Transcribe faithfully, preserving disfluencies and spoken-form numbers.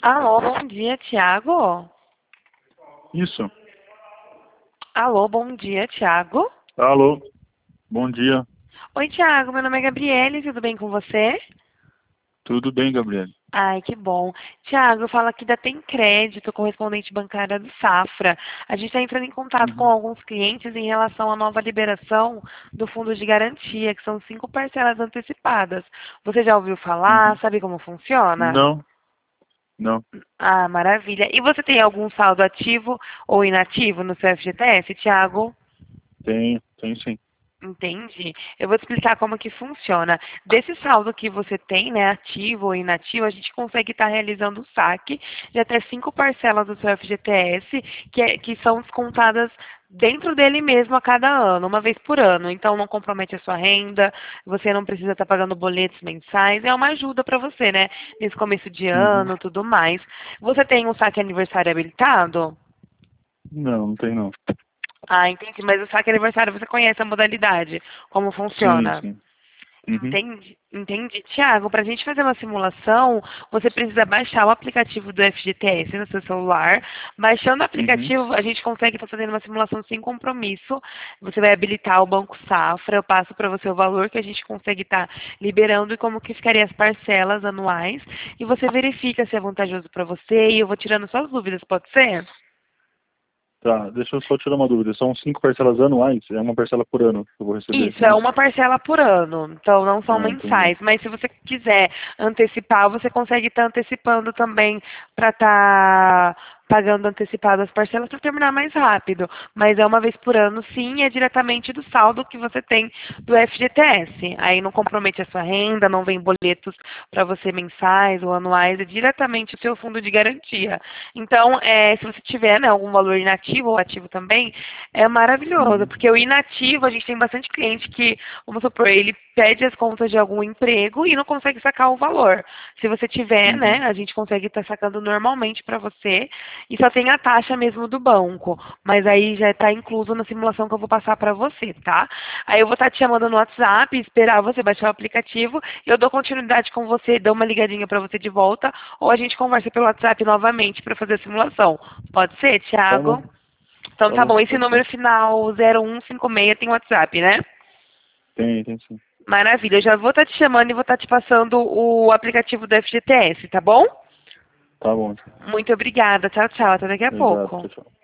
Alô, bom dia, Thiago. Isso. Alô, bom dia, Thiago. Alô, bom dia. Oi, Thiago, meu nome é Gabriele, tudo bem com você? Tudo bem, Gabriel? Ai, que bom. Thiago, fala aqui da Tem Crédito, correspondente bancária do Safra. A gente está entrando em contato com Uhum. alguns clientes em relação à nova liberação do fundo de garantia, que são cinco parcelas antecipadas. Você já ouviu falar? Uhum. Sabe como funciona? Não, não. Ah, maravilha. E você tem algum saldo ativo ou inativo no seu F G T S, Thiago? Tenho, tenho sim. Entendi. Eu vou te explicar como que funciona. Desse saldo que você tem, né, ativo ou inativo, a gente consegue estar realizando o saque de até cinco parcelas do seu F G T S, que, é- que são descontadas dentro dele mesmo a cada ano, uma vez por ano. Então não compromete a sua renda, você não precisa estar pagando boletos mensais, é uma ajuda para você, né, nesse começo de Uhum. ano, tudo mais. Você tem um saque aniversário habilitado? Não, não tem não. Ah, entendi. Mas o saque aniversário você conhece a modalidade, como Sim, funciona? sim. Uhum. Entendi, entendi. Tiago, para a gente fazer uma simulação, você precisa baixar o aplicativo do F G T S no seu celular. Baixando o Uhum. aplicativo, a gente consegue estar fazendo uma simulação sem compromisso. Você vai habilitar o Banco Safra, eu passo para você o valor que a gente consegue estar liberando e como que ficaria as parcelas anuais. E você verifica se é vantajoso para você e eu vou tirando suas dúvidas, pode ser? Tá, deixa eu só tirar uma dúvida. São cinco parcelas anuais? É uma parcela por ano que eu vou receber, Isso, é é isso? uma parcela por ano, então não são Ah, entendi. mensais. Mas se você quiser antecipar, você consegue estar antecipando também para estar pagando antecipado as parcelas para terminar mais rápido. Mas é uma vez por ano, sim, e é diretamente do saldo que você tem do F G T S. Aí não compromete a sua renda, não vem boletos para você mensais ou anuais, é diretamente o seu fundo de garantia. Então, é, se você tiver, né, algum valor inativo ou ativo também, é maravilhoso, Uhum. porque o inativo, a gente tem bastante cliente que, vamos supor, ele pede as contas de algum emprego e não consegue sacar o valor. Se você tiver, Uhum. né, a gente consegue estar sacando normalmente para você e só tem a taxa mesmo do banco. Mas aí já está incluso na simulação que eu vou passar para você, tá? Aí eu vou estar te chamando no WhatsApp, esperar você baixar o aplicativo e eu dou continuidade com você, dou uma ligadinha para você de volta ou a gente conversa pelo WhatsApp novamente para fazer a simulação. Pode ser, Tá Thiago? bom, Então tá tá bom, bom. Esse pode ser. número final zero um cinco seis tem WhatsApp, né? Tem, tem sim. Maravilha. Eu já vou estar te chamando e vou estar te passando o aplicativo do F G T S, tá bom? Tá bom, então. Muito obrigada. Tchau, tchau. Até daqui a Obrigado, pouco. tchau, tchau.